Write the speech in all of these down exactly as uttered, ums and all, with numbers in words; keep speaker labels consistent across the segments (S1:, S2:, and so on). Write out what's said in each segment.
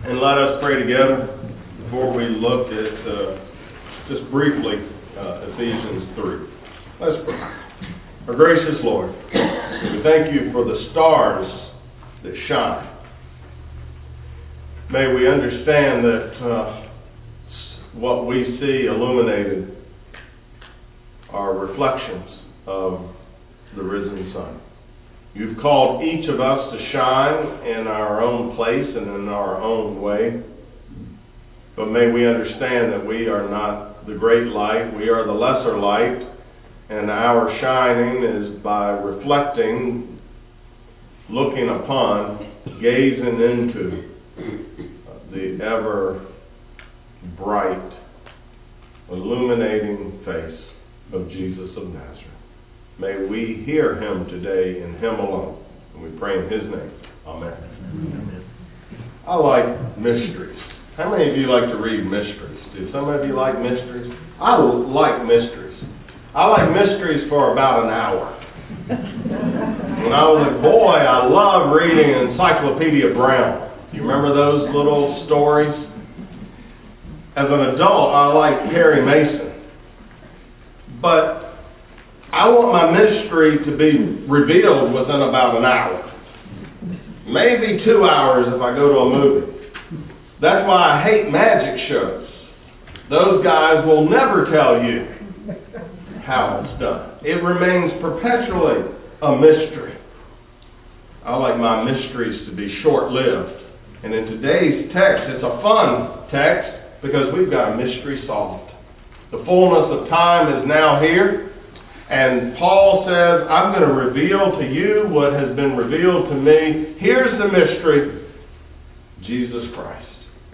S1: And let us pray together before we look at, uh, just briefly, uh, Ephesians three. Let's pray. Our gracious Lord, we thank you for the stars that shine. May we understand that uh, what we see illuminated are reflections of the risen sun. You've called each of us to shine in our own place and in our own way. But may we understand that we are not the great light, we are the lesser light, and our shining is by reflecting, looking upon, gazing into the ever bright, illuminating face of Jesus of Nazareth. May we hear him today and him alone. And we pray in his name. Amen. Amen. I like mysteries. How many of you like to read mysteries? Do some of you like mysteries? I like mysteries. I like mysteries for about an hour. When I was a boy, I loved reading Encyclopedia Brown. Do you remember those little stories? As an adult, I like Perry Mason. But I want my mystery to be revealed within about an hour. Maybe two hours if I go to a movie. That's why I hate magic shows. Those guys will never tell you how it's done. It remains perpetually a mystery. I like my mysteries to be short-lived. And in today's text, it's a fun text because we've got a mystery solved. The fullness of time is now here. And Paul says, I'm going to reveal to you what has been revealed to me. Here's the mystery. Jesus Christ.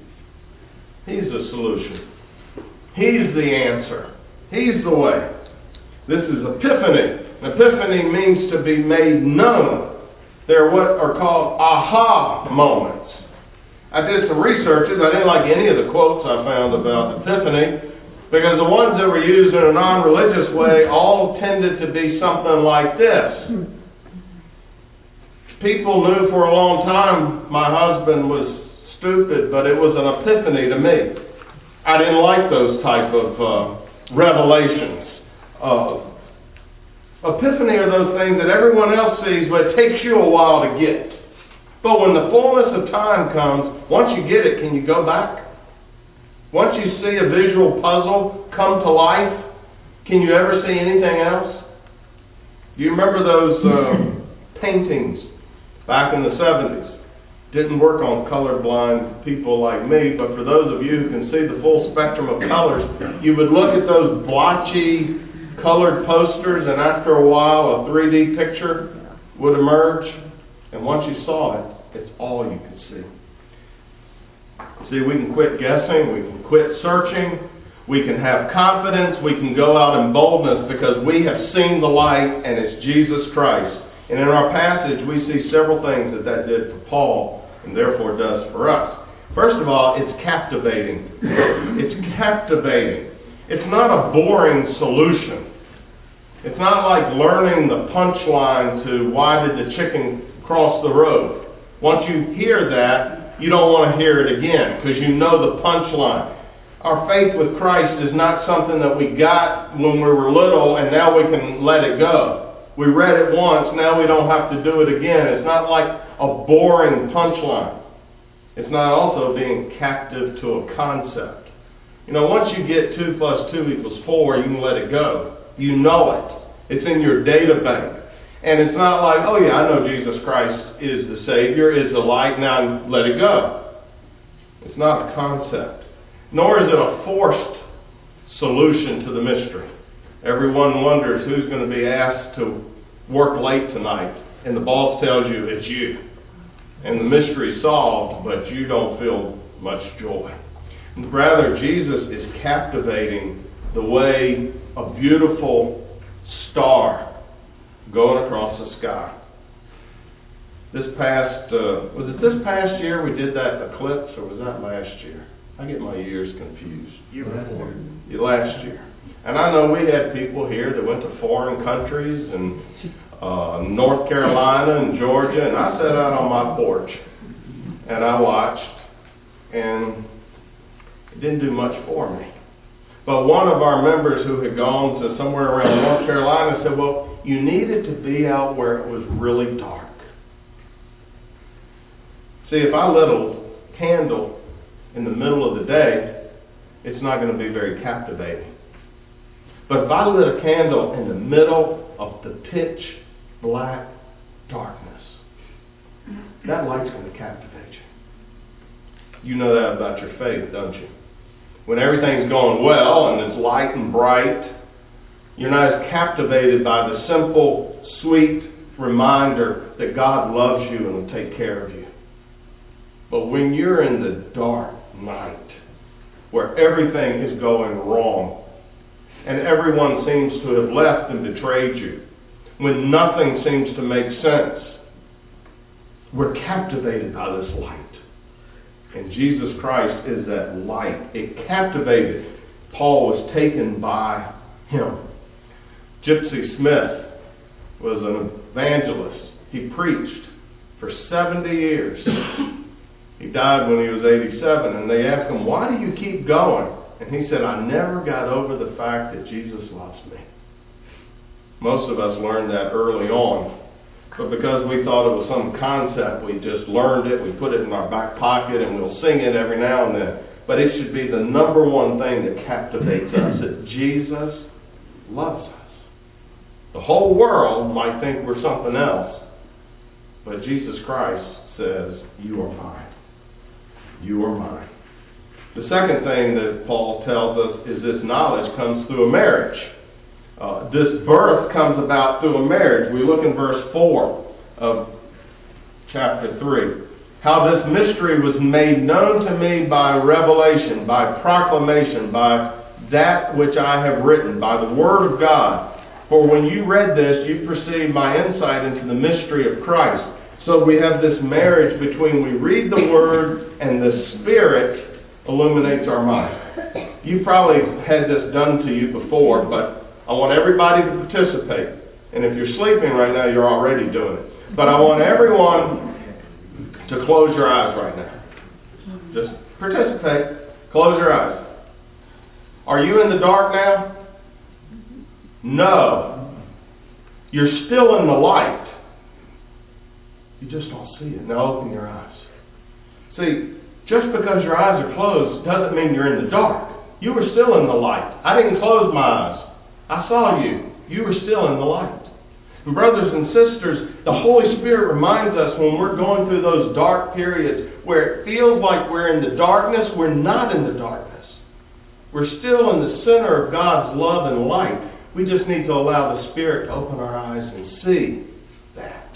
S1: He's the solution. He's the answer. He's the way. This is Epiphany. Epiphany means to be made known. They're what are called aha moments. I did some researches. I didn't like any of the quotes I found about Epiphany, because the ones that were used in a non-religious way all tended to be something like this. People knew for a long time my husband was stupid, but it was an epiphany to me. I didn't like those type of uh, revelations. Uh, epiphany are those things that everyone else sees, but it takes you a while to get. But when the fullness of time comes, once you get it, can you go back? Once you see a visual puzzle come to life, can you ever see anything else? Do you remember those uh, paintings back in the seventies? Didn't work on colorblind people like me, but for those of you who can see the full spectrum of colors, you would look at those blotchy colored posters, and after a while a three D picture would emerge. And once you saw it, it's all you could see. See, we can quit guessing, we can quit searching, we can have confidence, we can go out in boldness because we have seen the light and it's Jesus Christ. And in our passage we see several things that that did for Paul and therefore does for us. First of all, it's captivating. It's captivating. It's not a boring solution. It's not like learning the punchline to why did the chicken cross the road. Once you hear that, you don't want to hear it again because you know the punchline. Our faith with Christ is not something that we got when we were little and now we can let it go. We read it once, now we don't have to do it again. It's not like a boring punchline. It's not also being captive to a concept. You know, once you get two plus two equals four, you can let it go. You know it. It's in your data bank. And it's not like, oh yeah, I know Jesus Christ is the Savior, is the light, now let it go. It's not a concept. Nor is it a forced solution to the mystery. Everyone wonders who's going to be asked to work late tonight, and the boss tells you it's you. And the mystery is solved, but you don't feel much joy. Rather, Jesus is captivating the way a beautiful star going across the sky. This past, uh, was it this past year we did that eclipse, or was that last year? I get my years confused.
S2: Year before.
S1: Last year. And I know we had people here that went to foreign countries and uh, North Carolina and Georgia, and I sat out on my porch and I watched and it didn't do much for me. But one of our members who had gone to somewhere around North Carolina said, well, you needed to be out where it was really dark. See, if I lit a candle in the middle of the day, it's not going to be very captivating. But if I lit a candle in the middle of the pitch black darkness, that light's going to captivate you. You know that about your faith, don't you? When everything's going well and it's light and bright, you're not as captivated by the simple, sweet reminder that God loves you and will take care of you. But when you're in the dark night, where everything is going wrong, and everyone seems to have left and betrayed you, when nothing seems to make sense, we're captivated by this light. And Jesus Christ is that light. It captivated. Paul was taken by him. Gypsy Smith was an evangelist. He preached for seventy years. He died when he was eighty-seven, and they asked him, why do you keep going? And he said, I never got over the fact that Jesus loves me. Most of us learned that early on. But because we thought it was some concept, we just learned it, we put it in our back pocket, and we'll sing it every now and then. But it should be the number one thing that captivates us, that Jesus loves us. The whole world might think we're something else, but Jesus Christ says, you are mine. You are mine. The second thing that Paul tells us is this knowledge comes through a marriage. Uh, this birth comes about through a marriage. We look in verse four of chapter three. How this mystery was made known to me by revelation, by proclamation, by that which I have written, by the word of God. For when you read this, you perceived my insight into the mystery of Christ. So we have this marriage between we read the word and the Spirit illuminates our mind. You probably had this done to you before, but I want everybody to participate. And if you're sleeping right now, you're already doing it. But I want everyone to close your eyes right now. Just participate. Close your eyes. Are you in the dark now? No. You're still in the light. You just don't see it. Now open your eyes. See, just because your eyes are closed doesn't mean you're in the dark. You were still in the light. I didn't close my eyes. I saw you. You were still in the light. And brothers and sisters, the Holy Spirit reminds us when we're going through those dark periods where it feels like we're in the darkness, we're not in the darkness. We're still in the center of God's love and light. We just need to allow the Spirit to open our eyes and see that.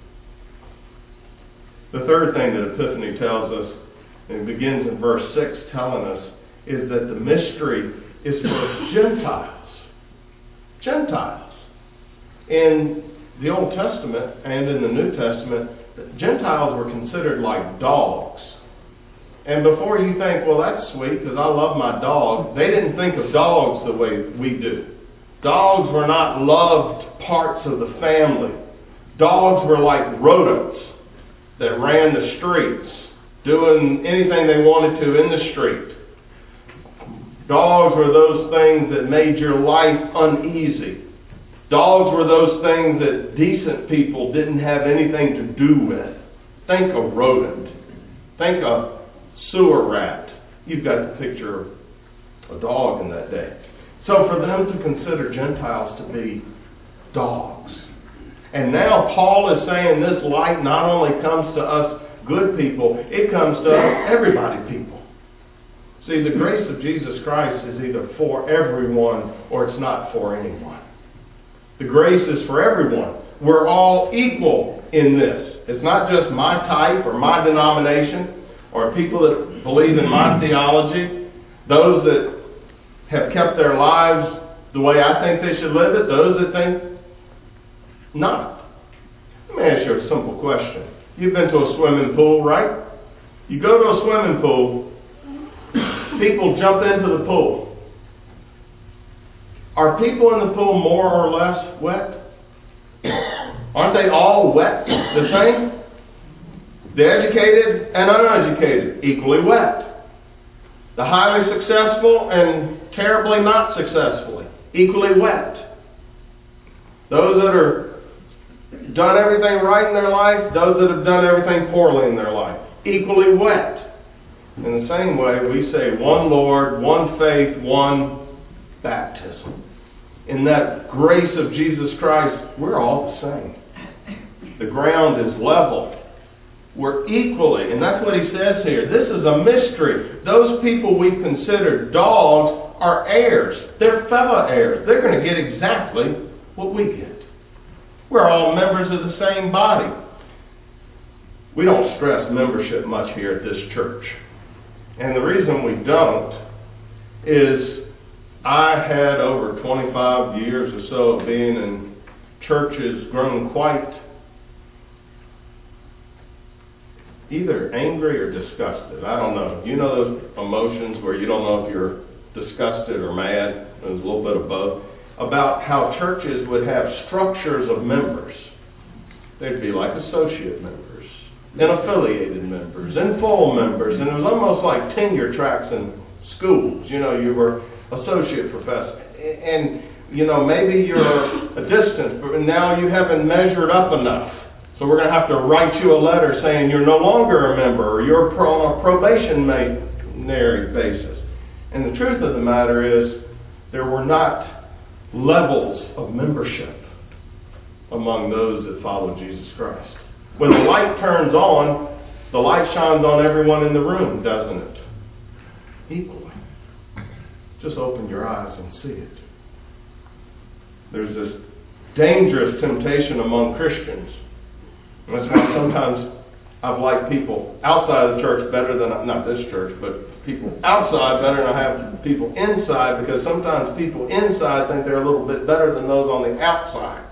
S1: The third thing that Epiphany tells us, and it begins in verse six telling us, is that the mystery is for Gentiles. Gentiles. In the Old Testament and in the New Testament, Gentiles were considered like dogs. And before you think, well, that's sweet because I love my dog, they didn't think of dogs the way we do. Dogs were not loved parts of the family. Dogs were like rodents that ran the streets, doing anything they wanted to in the street. Dogs were those things that made your life uneasy. Dogs were those things that decent people didn't have anything to do with. Think of rodent. Think of sewer rat. You've got the picture of a dog in that day. So for them to consider Gentiles to be dogs. And now Paul is saying this light not only comes to us good people, it comes to us everybody people. See, the grace of Jesus Christ is either for everyone or it's not for anyone. The grace is for everyone. We're all equal in this. It's not just my type or my denomination or people that believe in my theology, those that have kept their lives the way I think they should live it, those that think not. Let me ask you a simple question. You've been to a swimming pool, right? You go to a swimming pool, people jump into the pool. Are people in the pool more or less wet? Aren't they all wet the same? The educated and uneducated, equally wet. The highly successful and terribly not successfully, equally wet. Those that are done everything right in their life, those that have done everything poorly in their life, equally wet. In the same way, we say one Lord, one faith, one baptism. In that grace of Jesus Christ, we're all the same. The ground is level. We're equally, and that's what he says here. This is a mystery. Those people we consider dogs are heirs. They're fellow heirs. They're going to get exactly what we get. We're all members of the same body. We don't stress membership much here at this church. And the reason we don't is I had over twenty-five years or so of being in churches grown quite either angry or disgusted. I don't know. You know those emotions where you don't know if you're disgusted or mad? There's a little bit of both. About how churches would have structures of members. They'd be like associate members, and affiliated members, and full members. And it was almost like tenure tracks in schools. You know, you were associate professor. And, you know, maybe you're a distance, but now you haven't measured up enough. So we're going to have to write you a letter saying you're no longer a member, or you're on a probationary basis. And the truth of the matter is, there were not levels of membership among those that follow Jesus Christ. When the light turns on, the light shines on everyone in the room, doesn't it? Equally. Just open your eyes and see it. There's this dangerous temptation among Christians. And that's why sometimes I've liked people outside of the church better than, not this church, but people outside better than I have people inside, because sometimes people inside think they're a little bit better than those on the outside.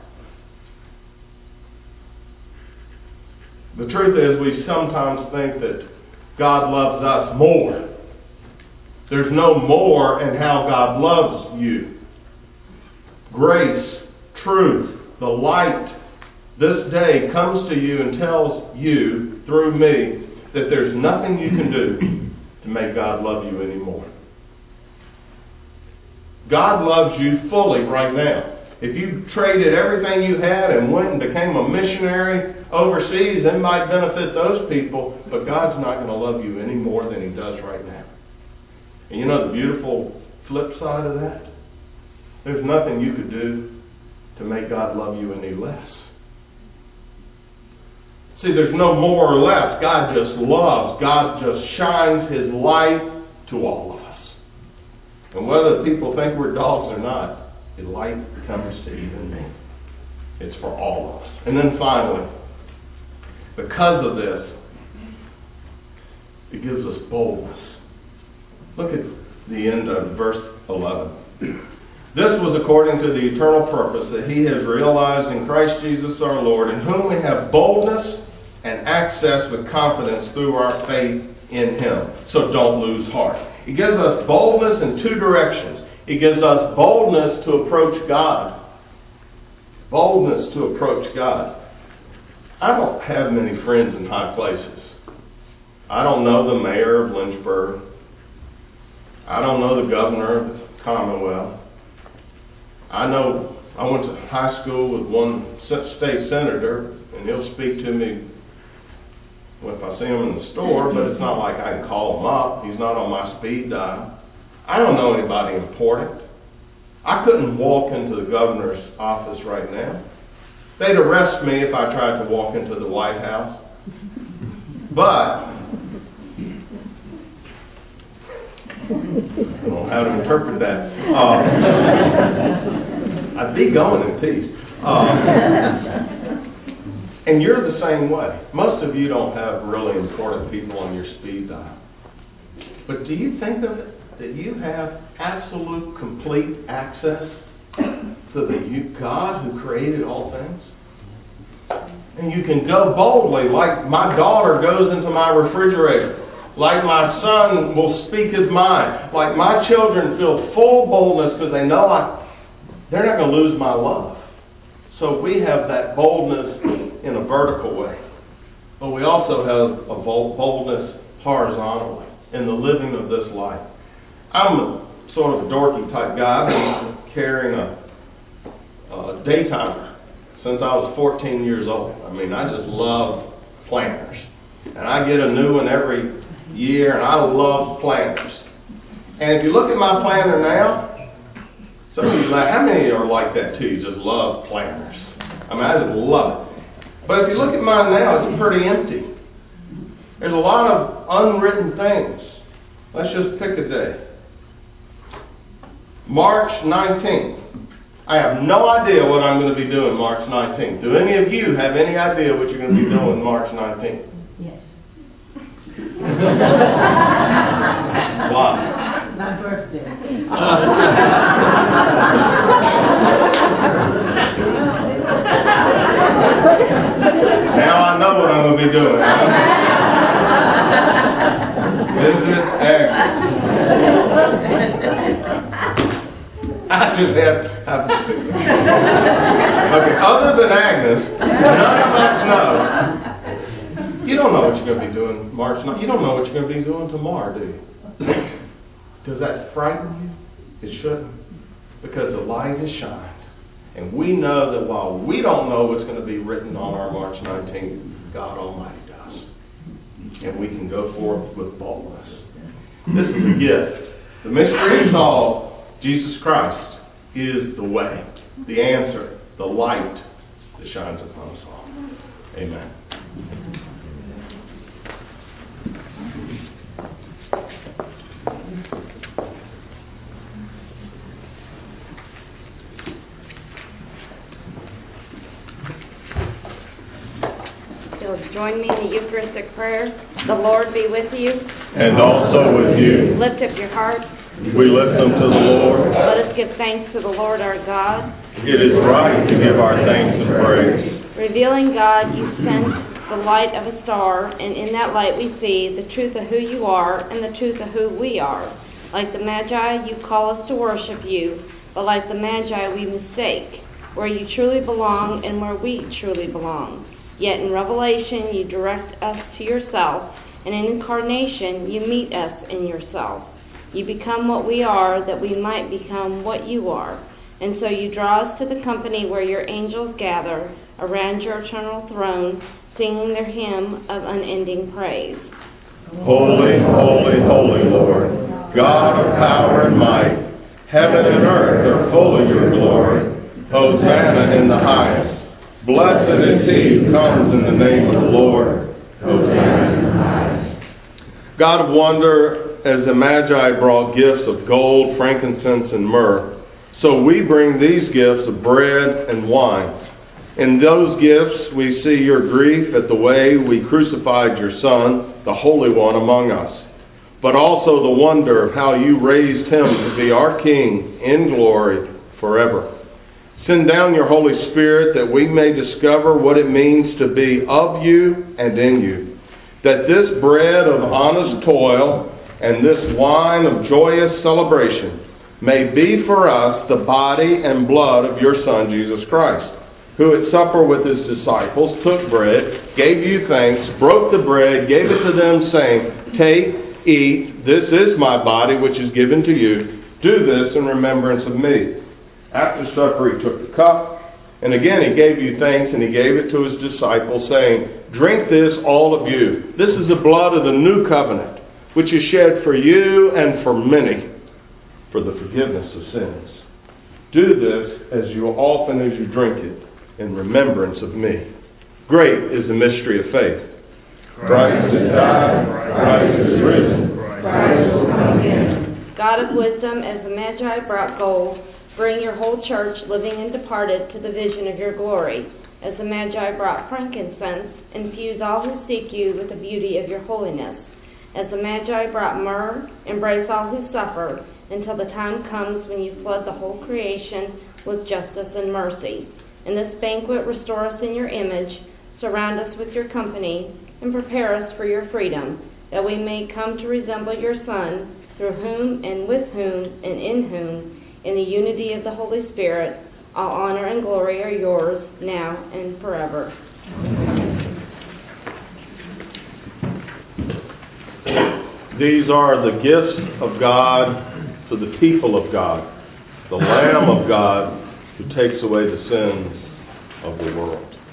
S1: The truth is, we sometimes think that God loves us more. There's no more in how God loves you. Grace, truth, the light, this day comes to you and tells you, through me, that there's nothing you can do to make God love you anymore. God loves you fully right now. If you traded everything you had and went and became a missionary overseas, it might benefit those people, but God's not going to love you any more than He does right now. And you know the beautiful flip side of that? There's nothing you could do to make God love you any less. See, there's no more or less. God just loves. God just shines His light to all of us. And whether people think we're dogs or not, the light comes to even me. It's for all of us. And then finally, because of this, it gives us boldness. Look at the end of verse eleven. This was according to the eternal purpose that He has realized in Christ Jesus our Lord, in whom we have boldness and access with confidence through our faith in Him. So don't lose heart. He gives us boldness in two directions. He gives us boldness to approach God. Boldness to approach God. I don't have many friends in high places. I don't know the mayor of Lynchburg. I don't know the governor of the Commonwealth. I know I went to high school with one state senator, and he'll speak to me if I see him in the store, but it's not like I can call him up. He's not on my speed dial. I don't know anybody important. I couldn't walk into the governor's office right now. They'd arrest me if I tried to walk into the White House. But I don't know how to interpret that. Uh, I'd be going in peace. Uh, and you're the same way. Most of you don't have really important people on your speed dial. But do you think of it that you have absolute, complete access to the you, God who created all things? And you can go boldly, like my daughter goes into my refrigerator. Like my son will speak his mind. Like my children feel full boldness because they know I, they're not going to lose my love. So we have that boldness in a vertical way. but we also have a boldness horizontally in the living of this life. I'm a sort of a dorky type guy. I've been carrying a, a daytimer since I was fourteen years old. I mean, I just love planners. And I get a new one every year, and I love planners. And if you look at my planner now, some of you like, how many are like that too? You just love planners. I mean, I just love it. But if you look at mine now, it's pretty empty. There's a lot of unwritten things. Let's just pick a day. March nineteenth. I have no idea what I'm going to be doing March nineteenth. Do any of you have any idea what you're going to be doing March nineteenth?
S2: Yes.
S1: Why?
S2: My birthday.
S1: Now I know what I'm going to be doing. Huh? Visit Agnes. I just have, have to speak. Okay, other than Agnes, none of us know. You don't know what you're going to be doing March ninth. You don't know what you're going to be doing tomorrow, do you? Does that frighten you? It shouldn't. Because the light has shined. And we know that while we don't know what's going to be written on our March nineteenth, God Almighty does. And we can go forth with boldness. This is a gift. The mystery is all. Jesus Christ is the way, the answer, the light that shines upon us all. Amen.
S3: Join me in the Eucharistic prayer. The Lord be with you.
S1: And also with you.
S3: Lift up your hearts.
S1: We lift them to the Lord.
S3: Let us give thanks to the Lord our God.
S1: It is right to give our thanks and praise.
S3: Revealing God, you sent the light of a star, and in that light we see the truth of who you are and the truth of who we are. Like the Magi, you call us to worship you, but like the Magi, we mistake where you truly belong and where we truly belong. Yet in Revelation, you direct us to yourself, and in Incarnation, you meet us in yourself. You become what we are, that we might become what you are. And so you draw us to the company where your angels gather around your eternal throne, singing their hymn of unending praise.
S1: Holy, holy, holy Lord, God of power and might, heaven and earth are full of your glory. Hosanna in the highest. Blessed is he who comes in the name of the Lord. Hosanna in the highest. God of wonder, as the Magi brought gifts of gold, frankincense, and myrrh, so we bring these gifts of bread and wine. In those gifts we see your grief at the way we crucified your Son, the Holy One among us, but also the wonder of how you raised him to be our King in glory forever. Send down your Holy Spirit that we may discover what it means to be of you and in you, that this bread of honest toil and this wine of joyous celebration may be for us the body and blood of your Son, Jesus Christ, who at supper with his disciples took bread, gave you thanks, broke the bread, gave it to them, saying, "Take, eat, this is my body which is given to you. Do this in remembrance of me." After supper, he took the cup, and again he gave you thanks, and he gave it to his disciples, saying, "Drink this, all of you. This is the blood of the new covenant, which is shed for you and for many, for the forgiveness of sins. Do this as you often as you drink it, in remembrance of me." Great is the mystery of faith. Christ has died, Christ is risen, Christ will come again.
S3: God of wisdom, as the Magi brought gold, bring your whole church, living and departed, to the vision of your glory. As the Magi brought frankincense, infuse all who seek you with the beauty of your holiness. As the Magi brought myrrh, embrace all who suffer, until the time comes when you flood the whole creation with justice and mercy. In this banquet, restore us in your image, surround us with your company, and prepare us for your freedom, that we may come to resemble your Son, through whom and with whom and in whom, in the unity of the Holy Spirit, all honor and glory are yours, now and forever.
S1: These are the gifts of God to the people of God, the Lamb of God who takes away the sins of the world.